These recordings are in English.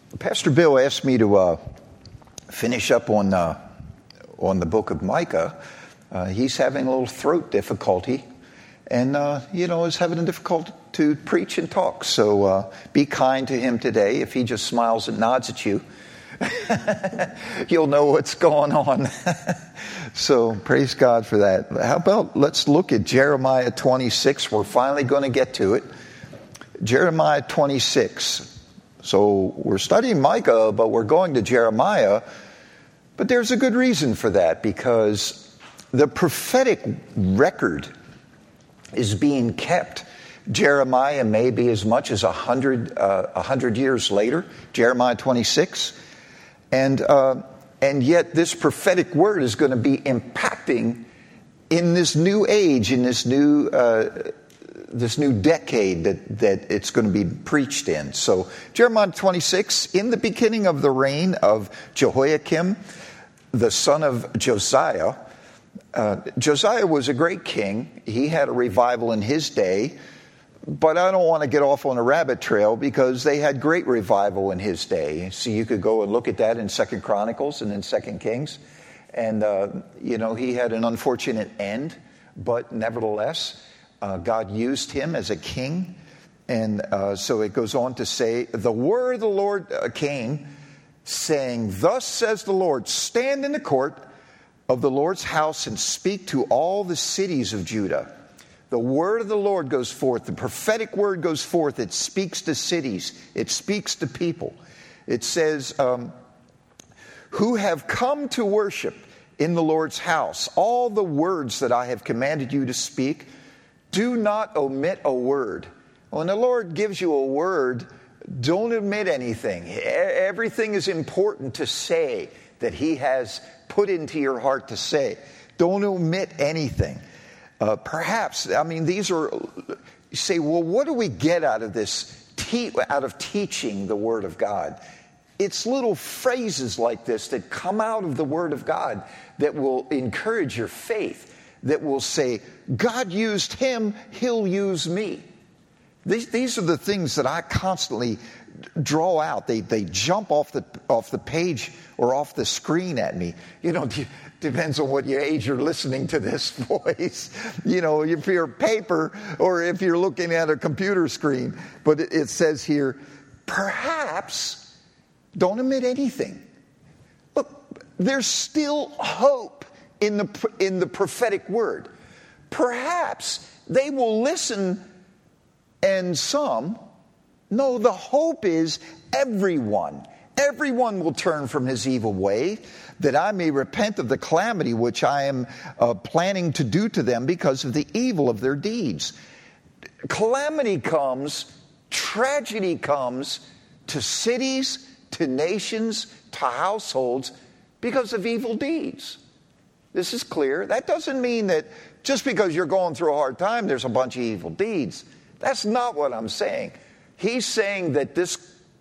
Pastor Bill asked me to finish up on the book of Micah. He's having a little throat difficulty, and is having a difficulty to preach and talk. So be kind to him today. If he just smiles and nods at you, you'll know what's going on. So praise God for that. How about let's look at Jeremiah 26. We're finally going to get to it. Jeremiah 26. So we're studying Micah, but we're going to Jeremiah. But there's a good reason for that, because the prophetic record is being kept. Jeremiah may be as much as 100 years later, Jeremiah 26. And yet this prophetic word is going to be impacting in this new age, in this new decade that it's going to be preached in. So Jeremiah 26, in the beginning of the reign of Jehoiakim, the son of Josiah. Josiah was a great king. He had a revival in his day, but I don't want to get off on a rabbit trail, because they had great revival in his day. So you could go and look at that in 2 Chronicles and in 2 Kings. And, he had an unfortunate end, but nevertheless, God used him as a king. And so it goes on to say, the word of the Lord came, saying, thus says the Lord, stand in the court of the Lord's house and speak to all the cities of Judah. The word of the Lord goes forth. The prophetic word goes forth. It speaks to cities. It speaks to people. It says, who have come to worship in the Lord's house. All the words that I have commanded you to speak, do not omit a word. When the Lord gives you a word, don't omit anything. Everything is important to say that he has put into your heart to say. Don't omit anything. These are, you say, well, what do we get out of this, out of teaching the Word of God? It's little phrases like this that come out of the Word of God that will encourage your faith, that will say, God used him, he'll use me. These are the things that I constantly draw out. They jump off the page or off the screen at me. Depends on what your age you're listening to this voice. If you're paper or if you're looking at a computer screen. But it says here, perhaps, don't omit anything. Look, there's still hope in the prophetic word. Perhaps they will listen, and some. No, the hope is everyone will turn from his evil way, that I may repent of the calamity which I am planning to do to them because of the evil of their deeds. Calamity comes, tragedy comes to cities, to nations, to households because of evil deeds. This is clear. That doesn't mean that just because you're going through a hard time, there's a bunch of evil deeds. That's not what I'm saying. He's saying that this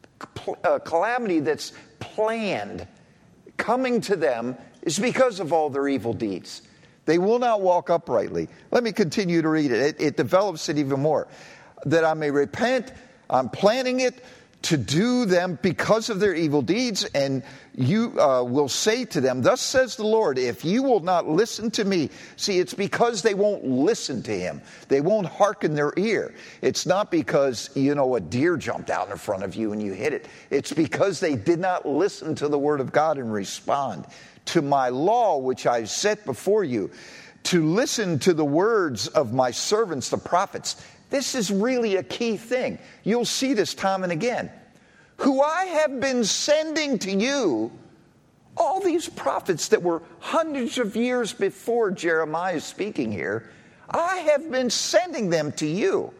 calamity that's planned coming to them is because of all their evil deeds. They will not walk uprightly. Let me continue to read it. It develops it even more. That I may repent, I'm planning it to do them because of their evil deeds, and you will say to them, thus says the Lord, if you will not listen to me. See, it's because they won't listen to him. They won't hearken their ear. It's not because, a deer jumped out in front of you and you hit it. It's because they did not listen to the word of God and respond to my law, which I set before you, to listen to the words of my servants, the prophets. This is really a key thing. You'll see this time and again. Who I have been sending to you, all these prophets that were hundreds of years before Jeremiah speaking here, I have been sending them to you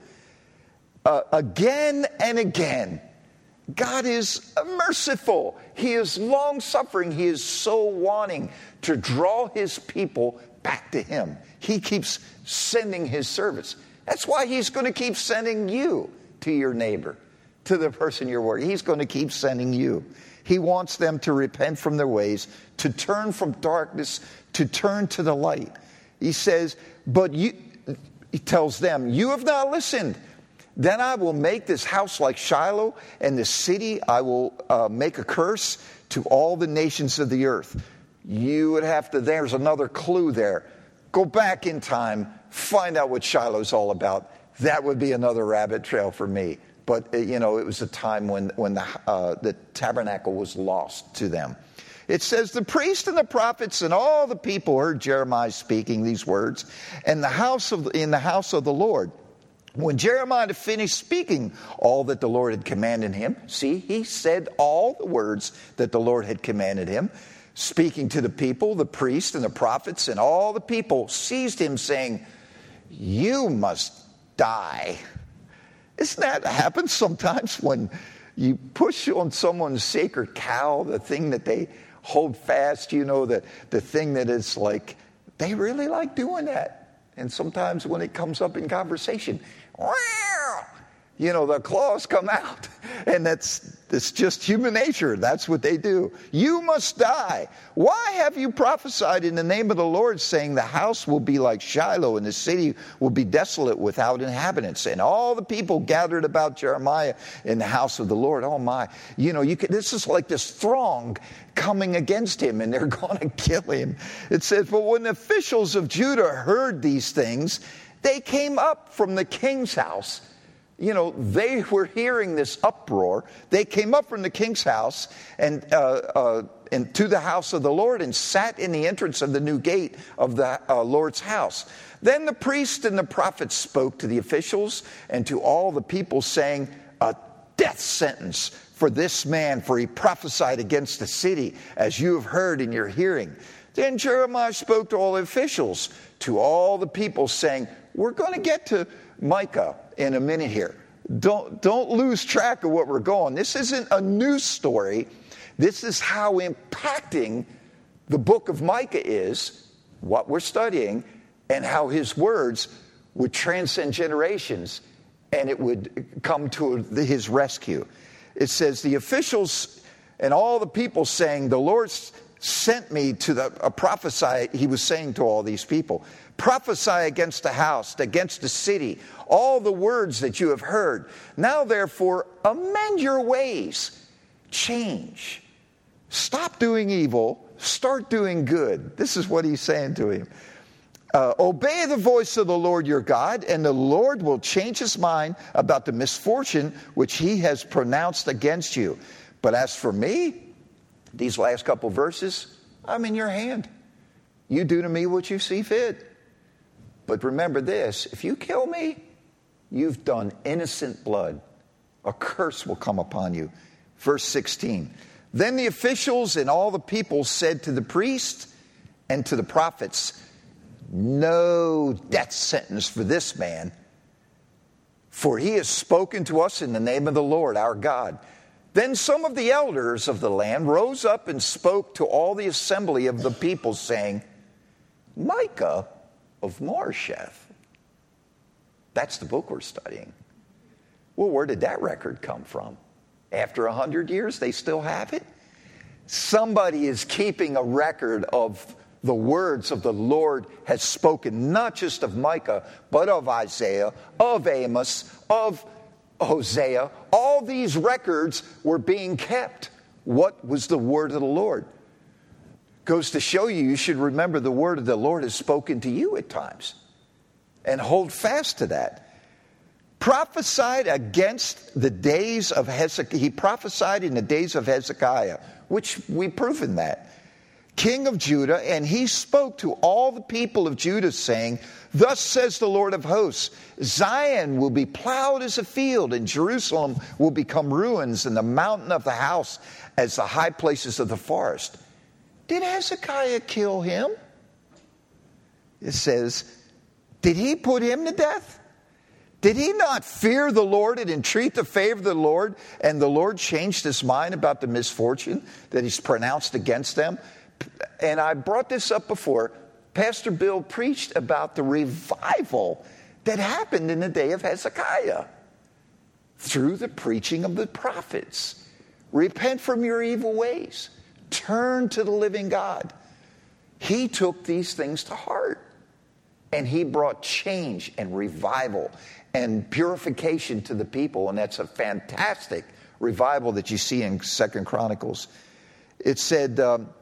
again and again. God is merciful. He is long-suffering. He is so wanting to draw his people back to him. He keeps sending his servants. That's why he's going to keep sending you to your neighbor, to the person you're working. He's going to keep sending you. He wants them to repent from their ways, to turn from darkness, to turn to the light. He says, he tells them, you have not listened. Then I will make this house like Shiloh, and the city I will make a curse to all the nations of the earth. You would have to, there's another clue there. Go back in time, find out what Shiloh's all about. That would be another rabbit trail for me. But, it was a time when the tabernacle was lost to them. It says, the priest and the prophets and all the people heard Jeremiah speaking these words in the house of the Lord. When Jeremiah finished speaking all that the Lord had commanded him, see, he said all the words that the Lord had commanded him, speaking to the people, the priests and the prophets and all the people seized him, saying, you must die. Isn't that happens sometimes when you push on someone's sacred cow, the thing that they hold fast, the thing that is like, they really like doing that. And sometimes when it comes up in conversation, the claws come out. And it's just human nature. That's what they do. You must die. Why have you prophesied in the name of the Lord, saying the house will be like Shiloh and the city will be desolate without inhabitants? And all the people gathered about Jeremiah in the house of the Lord. Oh my, this is like this throng coming against him, and they're going to kill him. It says, but when the officials of Judah heard these things, they came up from the king's house. They were hearing this uproar. They came up from the king's house and to the house of the Lord and sat in the entrance of the new gate of the Lord's house. Then the priests and the prophets spoke to the officials and to all the people, saying, a death sentence for this man, for he prophesied against the city, as you have heard in your hearing. Then Jeremiah spoke to all the officials, to all the people, saying, we're going to get to Micah in a minute here. Don't lose track of what we're going. This isn't a news story. This is how impacting the book of Micah is, what we're studying, and how his words would transcend generations and it would come to his rescue. It says, the officials and all the people saying, the Lord sent me to prophesy. He was saying to all these people, prophesy against the house, against the city, all the words that you have heard. Now, therefore, amend your ways. Change. Stop doing evil. Start doing good. This is what he's saying to him. Obey the voice of the Lord your God, and the Lord will change his mind about the misfortune which he has pronounced against you. But as for me, these last couple verses, I'm in your hand. You do to me what you see fit. But remember this, if you kill me, you've done innocent blood. A curse will come upon you. Verse 16. Then the officials and all the people said to the priests and to the prophets, no death sentence for this man, for he has spoken to us in the name of the Lord our God. Then some of the elders of the land rose up and spoke to all the assembly of the people, saying, Micah of Moresheth. That's the book we're studying. Well, where did that record come from? After 100 years, they still have it? Somebody is keeping a record of the words of the Lord has spoken, not just of Micah, but of Isaiah, of Amos, of Hosea. All these records were being kept. What was the word of the Lord? Goes to show you should remember the word of the Lord has spoken to you at times. And hold fast to that. Prophesied against the days of Hezekiah. He prophesied in the days of Hezekiah, which we've proven that. King of Judah, and he spoke to all the people of Judah, saying, thus says the Lord of hosts, Zion will be plowed as a field, and Jerusalem will become ruins, and the mountain of the house as the high places of the forest. Did Hezekiah kill him? It says, did he put him to death? Did he not fear the Lord and entreat the favor of the Lord, and the Lord changed his mind about the misfortune that he's pronounced against them? And I brought this up before. Pastor Bill preached about the revival that happened in the day of Hezekiah through the preaching of the prophets. Repent from your evil ways. Turn to the living God. He took these things to heart. And he brought change and revival and purification to the people. And that's a fantastic revival that you see in 2 Chronicles. It said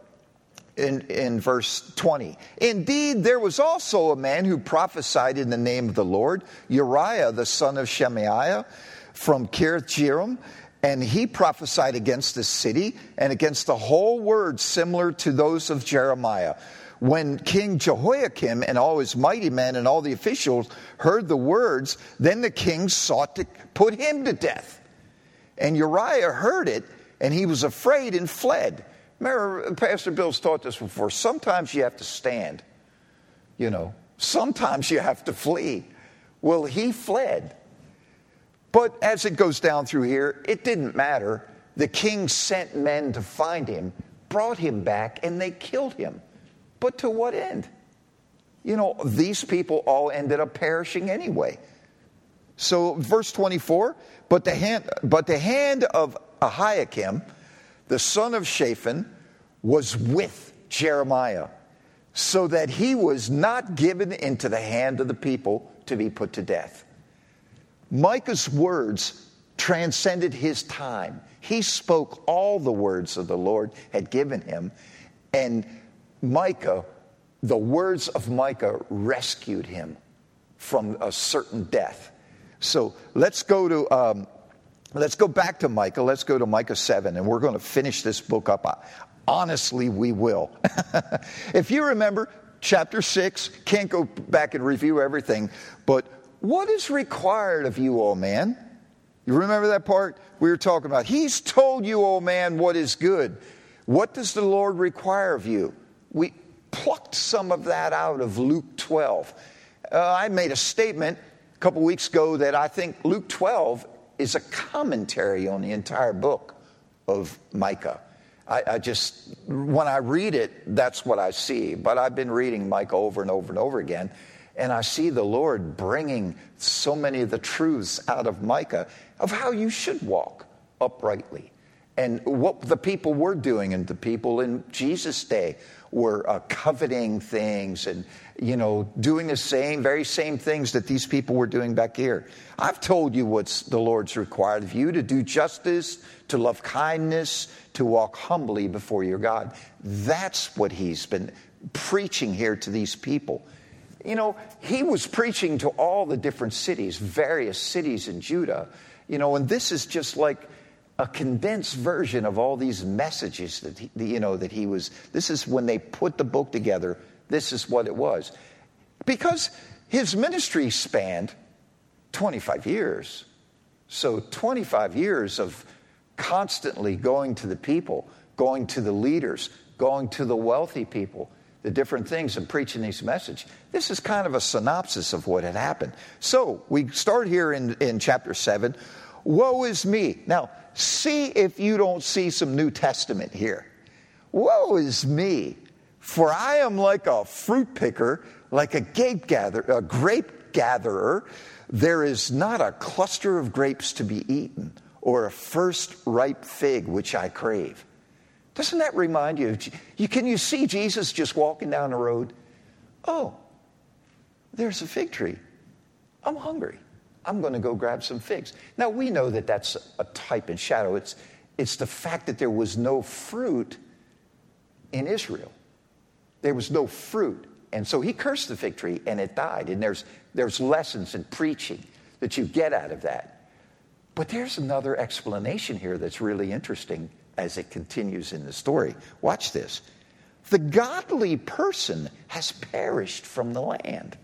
in verse 20, indeed, there was also a man who prophesied in the name of the Lord, Uriah, the son of Shemaiah, from Kiriath-Jearim. And he prophesied against the city and against the whole word similar to those of Jeremiah. When King Jehoiakim and all his mighty men and all the officials heard the words, then the king sought to put him to death. And Uriah heard it, and he was afraid and fled. Remember, Pastor Bill's taught this before. Sometimes you have to stand. Sometimes you have to flee. Well, he fled. But as it goes down through here, it didn't matter. The king sent men to find him, brought him back, and they killed him. But to what end? These people all ended up perishing anyway. So verse 24, but the hand of Ahikam, the son of Shaphan, was with Jeremiah, so that he was not given into the hand of the people to be put to death. Micah's words transcended his time. He spoke all the words of the Lord had given him, and Micah, the words of Micah rescued him from a certain death. So let's go back to Micah. Let's go to Micah 7, and we're going to finish this book up. Honestly, we will. If you remember, chapter 6, can't go back and review everything, but what is required of you, O man? You remember that part we were talking about? He's told you, O man, what is good. What does the Lord require of you? We plucked some of that out of Luke 12. I made a statement a couple weeks ago that I think Luke 12 is a commentary on the entire book of Micah. I just, when I read it, that's what I see. But I've been reading Micah over and over and over again, and I see the Lord bringing so many of the truths out of Micah of how you should walk uprightly. And what the people were doing, and the people in Jesus' day were coveting things and, doing the very same things that these people were doing back here. I've told you what's the Lord's required of you: to do justice, to love kindness, to walk humbly before your God. That's what he's been preaching here to these people. He was preaching to all the different cities, various cities in Judah, and this is just like a condensed version of all these messages that he was. This is when they put the book together. This is what it was. Because his ministry spanned 25 years. So 25 years of constantly going to the people, going to the leaders, going to the wealthy people, the different things, and preaching these messages. This is kind of a synopsis of what had happened. So we start here in chapter 7. Woe is me. Now, see if you don't see some New Testament here. Woe is me, for I am like a fruit picker, like a grape gatherer. There is not a cluster of grapes to be eaten, or a first ripe fig which I crave. Doesn't that remind you? Can you see Jesus just walking down the road? Oh, there's a fig tree. I'm hungry. I'm going to go grab some figs. Now, we know that that's a type and shadow. It's the fact that there was no fruit in Israel. There was no fruit. And so he cursed the fig tree, and it died. And there's lessons in preaching that you get out of that. But there's another explanation here that's really interesting as it continues in the story. Watch this. The godly person has perished from the land.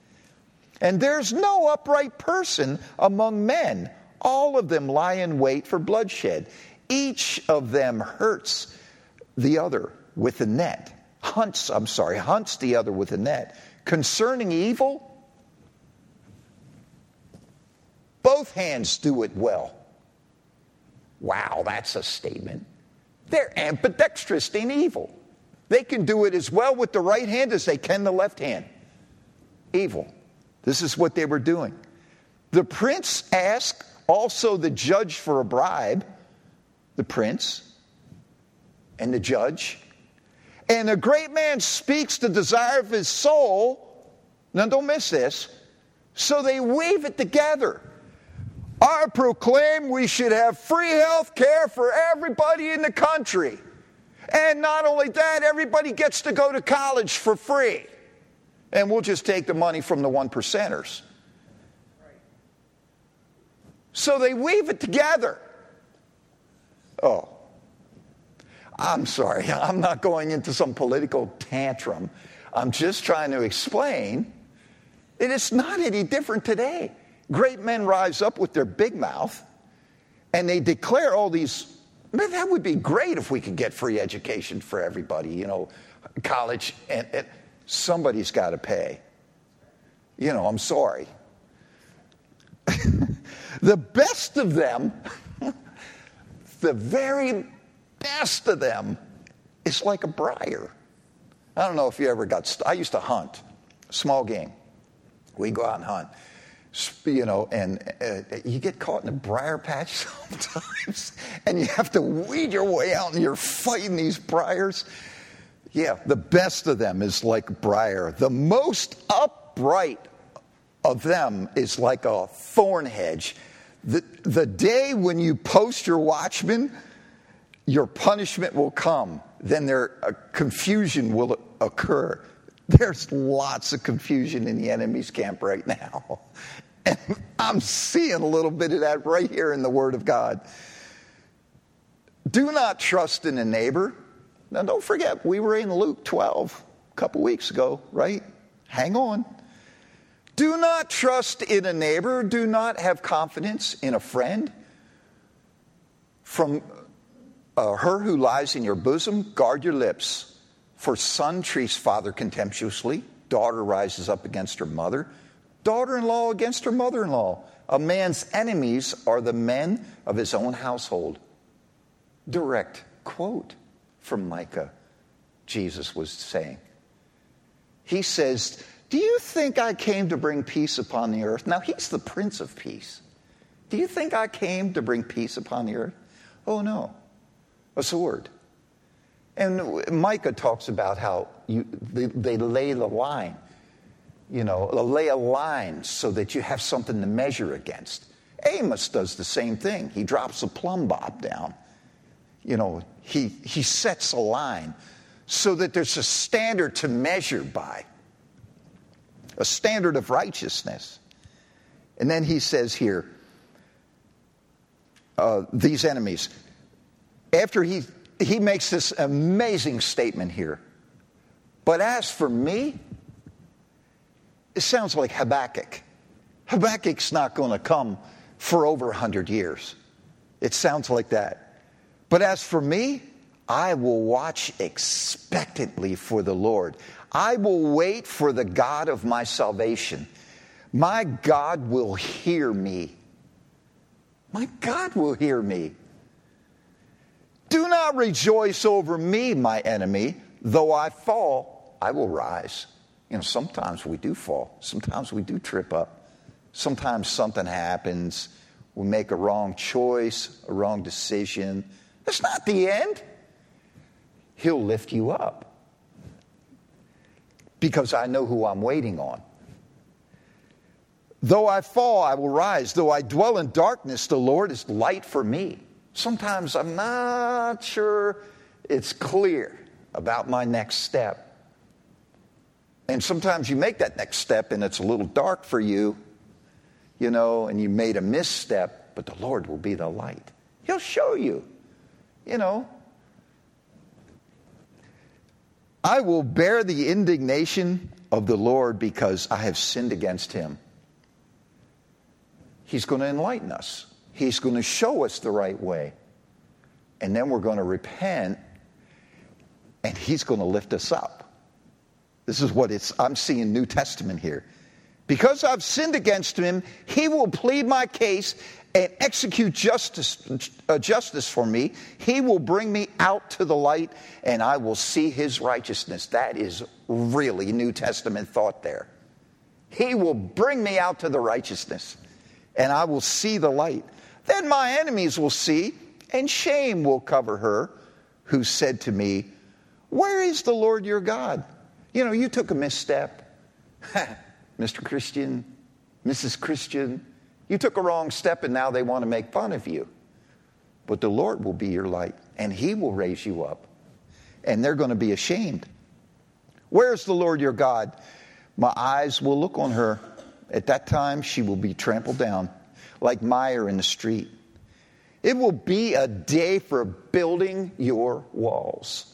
And there's no upright person among men. All of them lie in wait for bloodshed. Each of them hurts the other with a net. Hunts the other with a net. Concerning evil, both hands do it well. Wow, that's a statement. They're ambidextrous in evil. They can do it as well with the right hand as they can the left hand. Evil. This is what they were doing. The prince asked also the judge for a bribe. The prince and the judge. And a great man speaks the desire of his soul. Now, don't miss this. So they weave it together. I proclaim we should have free health care for everybody in the country. And not only that, everybody gets to go to college for free. And we'll just take the money from the 1%ers. So they weave it together. Oh, I'm sorry. I'm not going into some political tantrum. I'm just trying to explain that it's not any different today. Great men rise up with their big mouth and they declare all these, man, that would be great if we could get free education for everybody, college, and somebody's got to pay. I'm sorry. The best of them, the very best of them, is like a briar. I don't know if you ever I used to hunt, small game. We go out and hunt, and you get caught in a briar patch sometimes, and you have to weed your way out, and you're fighting these briars. Yeah, the best of them is like briar. The most upright of them is like a thorn hedge. The day when you post your watchman, your punishment will come. Then confusion will occur. There's lots of confusion in the enemy's camp right now. And I'm seeing a little bit of that right here in the Word of God. Do not trust in a neighbor. Now, don't forget, we were in Luke 12 a couple weeks ago, right? Hang on. Do not trust in a neighbor. Do not have confidence in a friend. From her who lies in your bosom, guard your lips. For son treats father contemptuously. Daughter rises up against her mother. Daughter-in-law against her mother-in-law. A man's enemies are the men of his own household. Direct quote from Micah, Jesus was saying. He says, do you think I came to bring peace upon the earth? Now, he's the Prince of Peace. Do you think I came to bring peace upon the earth? Oh, no. A sword. And Micah talks about how they lay the line. Lay a line so that you have something to measure against. Amos does the same thing. He drops a plumb bob down. He sets a line so that there's a standard to measure by. A standard of righteousness. And then he says here, these enemies. After he makes this amazing statement here. But as for me, it sounds like Habakkuk. Habakkuk's not going to come for over 100 years. It sounds like that. But as for me, I will watch expectantly for the Lord. I will wait for the God of my salvation. My God will hear me. My God will hear me. Do not rejoice over me, my enemy. Though I fall, I will rise. Sometimes we do fall. Sometimes we do trip up. Sometimes something happens. We make a wrong choice, a wrong decision. That's not the end. He'll lift you up. Because I know who I'm waiting on. Though I fall, I will rise. Though I dwell in darkness, the Lord is light for me. Sometimes I'm not sure it's clear about my next step. And sometimes you make that next step and it's a little dark for you, and you made a misstep, but the Lord will be the light. He'll show you, I will bear the indignation of the Lord because I have sinned against him. He's going to enlighten us. He's going to show us the right way. And then we're going to repent, and he's going to lift us up. This is what I'm seeing New Testament here. Because I've sinned against him, he will plead my case and execute justice for me. He will bring me out to the light, and I will see his righteousness. That is really New Testament thought there. He will bring me out to the righteousness, and I will see the light. Then my enemies will see, and shame will cover her who said to me, where is the Lord your God? You took a misstep. Mr. Christian, Mrs. Christian, you took a wrong step and now they want to make fun of you. But the Lord will be your light and he will raise you up. And they're going to be ashamed. Where's the Lord your God? My eyes will look on her. At that time she will be trampled down like mire in the street. It will be a day for building your walls.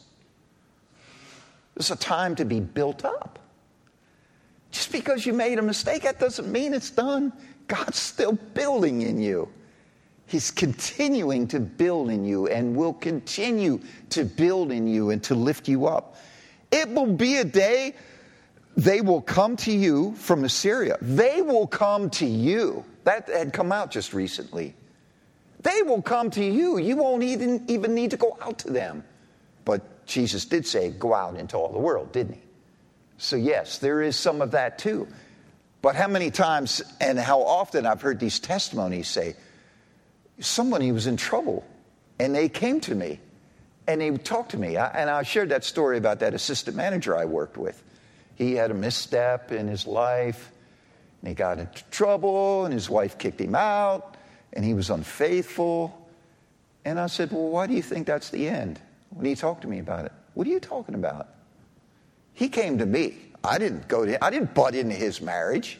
It's a time to be built up. Just because you made a mistake, that doesn't mean it's done. God's still building in you. He's continuing to build in you and will continue to build in you and to lift you up. It will be a day they will come to you from Assyria. They will come to you. That had come out just recently. They will come to you. You won't even need to go out to them. But Jesus did say, go out into all the world, didn't he? So yes, there is some of that too. But how many times and how often I've heard these testimonies say, somebody was in trouble and they came to me and they talked to me. And I shared that story about that assistant manager I worked with. He had a misstep in his life and he got into trouble and his wife kicked him out and he was unfaithful. And I said, well, why do you think that's the end? When he talked to me about it, what are you talking about? He came to me. I didn't butt into his marriage.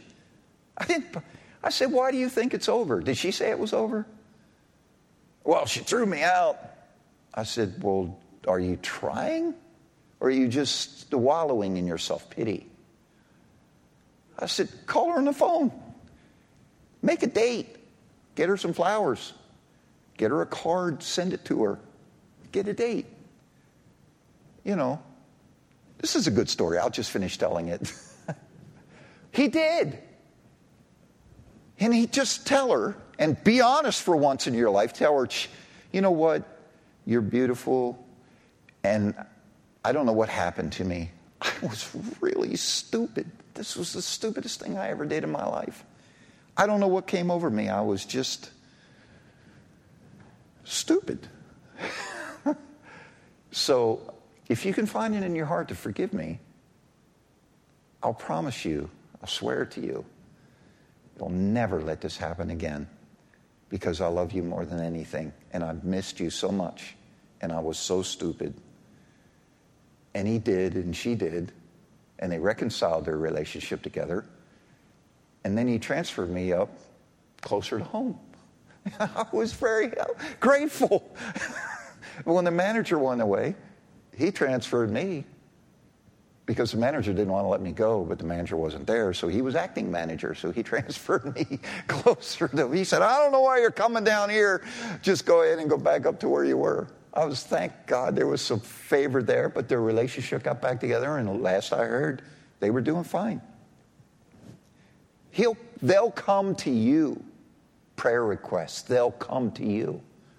I said, why do you think it's over? Did she say it was over? Well, she threw me out. I said, well, are you trying? Or are you just wallowing in your self-pity? I said, call her on the phone. Make a date. Get her some flowers. Get her a card. Send it to her. Get a date. You know, this is a good story. I'll just finish telling it. He did. And he just tell her, and be honest for once in your life. Tell her, you know what? You're beautiful. And I don't know what happened to me. I was really stupid. This was the stupidest thing I ever did in my life. I don't know what came over me. I was just stupid. So if you can find it in your heart to forgive me, I'll promise you, I'll swear to you, you'll never let this happen again because I love you more than anything and I've missed you so much and I was so stupid. And he did and she did and they reconciled their relationship together. And then he transferred me up closer to home. I was very grateful. When the manager went away, he transferred me because the manager didn't want to let me go, but the manager wasn't there, so he was acting manager, so he transferred me closer to him. He said, I don't know why you're coming down here. Just go ahead and go back up to where you were. Thank God there was some favor there, but their relationship got back together, and last I heard, they were doing fine. They'll come to you. Prayer requests, they'll come to you.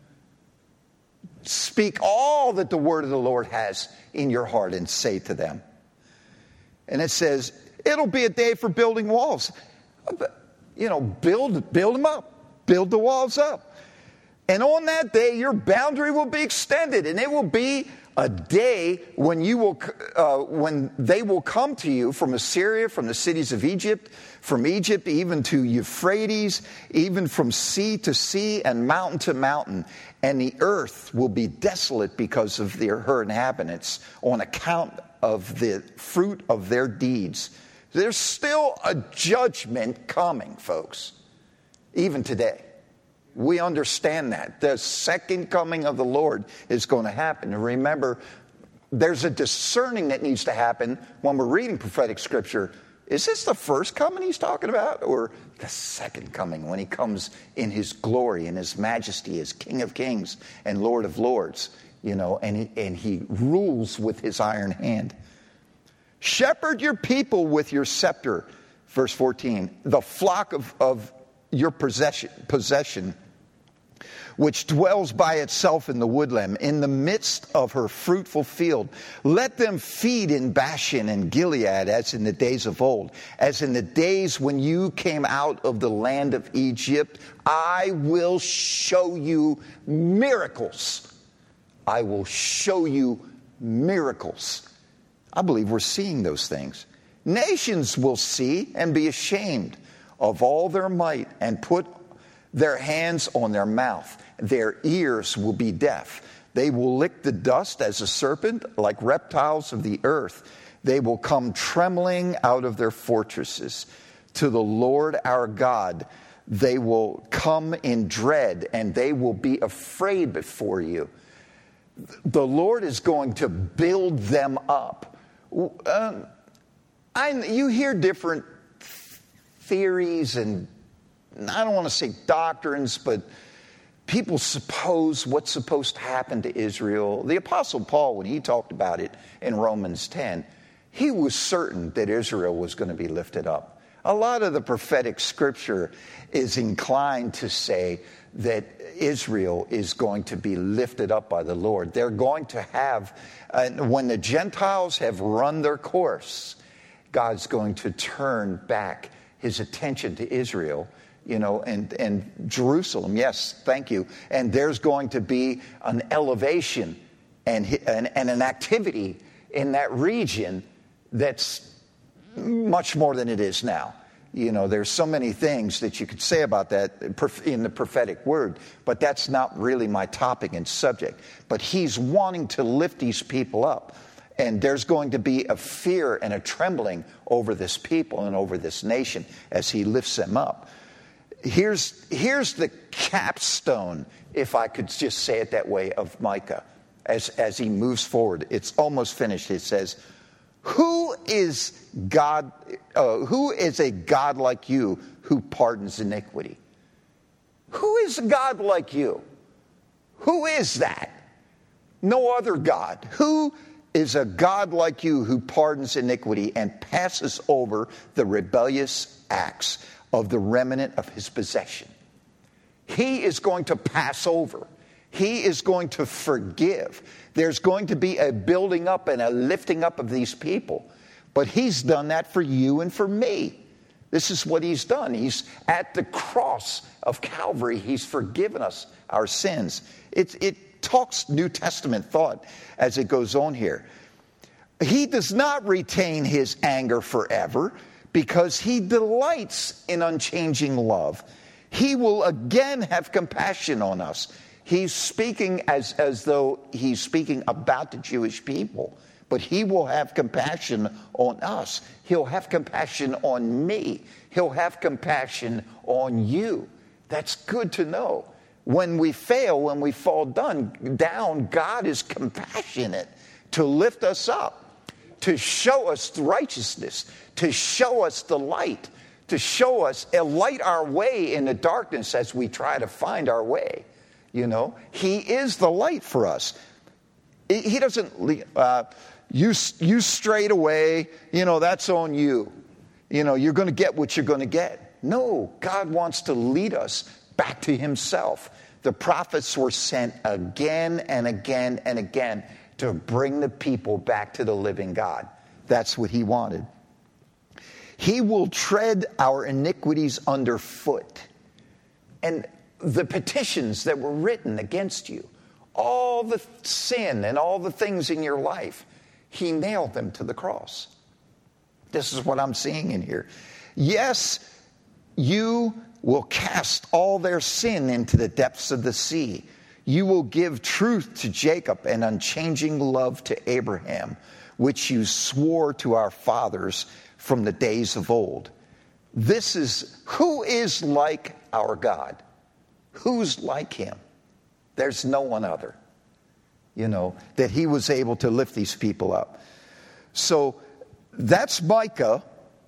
Speak all that the word of the Lord has in your heart and say to them. And it says, it'll be a day for building walls. You know, build them up. Build the walls up. And on that day, your boundary will be extended, and it will be a day when they will come to you from Assyria, from the cities of Egypt, from Egypt even to Euphrates, even from sea to sea and mountain to mountain. And the earth will be desolate because of her inhabitants on account of the fruit of their deeds. There's still a judgment coming, folks, even today. We understand that. The second coming of the Lord is going to happen. And remember, there's a discerning that needs to happen when we're reading prophetic scripture. Is this the first coming he's talking about, or the second coming when he comes in his glory and his majesty as King of Kings and Lord of Lords, you know, and he rules with his iron hand. Shepherd your people with your scepter, verse 14, the flock of your possession, which dwells by itself in the woodland, in the midst of her fruitful field. Let them feed in Bashan and Gilead as in the days of old, as in the days when you came out of the land of Egypt. I will show you miracles. I will show you miracles. I believe we're seeing those things. Nations will see and be ashamed of all their might and put their hands on their mouth. Their ears will be deaf. They will lick the dust as a serpent, like reptiles of the earth. They will come trembling out of their fortresses. To the Lord our God, they will come in dread, and they will be afraid before you. The Lord is going to build them up. You hear different theories, and I don't want to say doctrines, but people suppose what's supposed to happen to Israel. The Apostle Paul, when he talked about it in Romans 10, he was certain that Israel was going to be lifted up. A lot of the prophetic scripture is inclined to say that Israel is going to be lifted up by the Lord. They're going to have, when the Gentiles have run their course, God's going to turn back his attention to Israel, and Jerusalem. Yes, thank you. And there's going to be an elevation and an activity in that region that's much more than it is now. There's so many things that you could say about that in the prophetic word, but that's not really my topic and subject. But he's wanting to lift these people up, and there's going to be a fear and a trembling over this people and over this nation as he lifts them up. Here's the capstone, if I could just say it that way, of Micah as he moves forward. It's almost finished. It says, Who is God? Who is a God like you who pardons iniquity? Who is a God like you? Who is that? No other God. Who is a God like you who pardons iniquity and passes over the rebellious acts of the remnant of his possession? He is going to pass over. He is going to forgive. There's going to be a building up and a lifting up of these people. But he's done that for you and for me. This is what he's done. He's at the cross of Calvary. He's forgiven us our sins. It talks New Testament thought as it goes on here. He does not retain his anger forever because he delights in unchanging love. He will again have compassion on us. He's speaking as though he's speaking about the Jewish people, but he will have compassion on us. He'll have compassion on me. He'll have compassion on you. That's good to know. When we fail, when we fall down, God is compassionate to lift us up, to show us the righteousness, to show us the light, to show us, light our way in the darkness as we try to find our way. He is the light for us. He doesn't, you strayed away, that's on you. You're going to get what you're going to get. No, God wants to lead us back to himself. The prophets were sent again and again and again to bring the people back to the living God. That's what he wanted. He will tread our iniquities underfoot. And the petitions that were written against you, all the sin and all the things in your life, he nailed them to the cross. This is what I'm seeing in here. Yes, you will cast all their sin into the depths of the sea. You will give truth to Jacob and unchanging love to Abraham, which you swore to our fathers from the days of old. This is, who is like our God? Who's like him? There's no one other, that he was able to lift these people up. So that's Micah.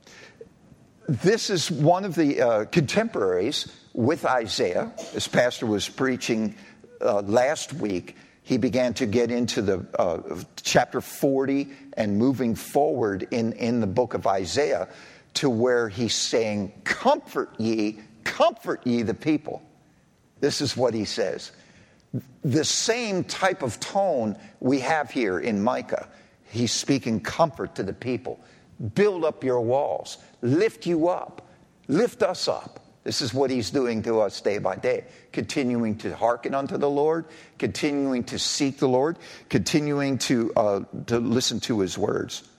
This is one of the contemporaries with Isaiah. As Pastor was preaching last week, he began to get into the chapter 40 and moving forward in the book of Isaiah to where he's saying, comfort ye the people. This is what he says. The same type of tone we have here in Micah. He's speaking comfort to the people. Build up your walls. Lift you up. Lift us up. This is what he's doing to us day by day. Continuing to hearken unto the Lord. Continuing to seek the Lord. Continuing to listen to his words.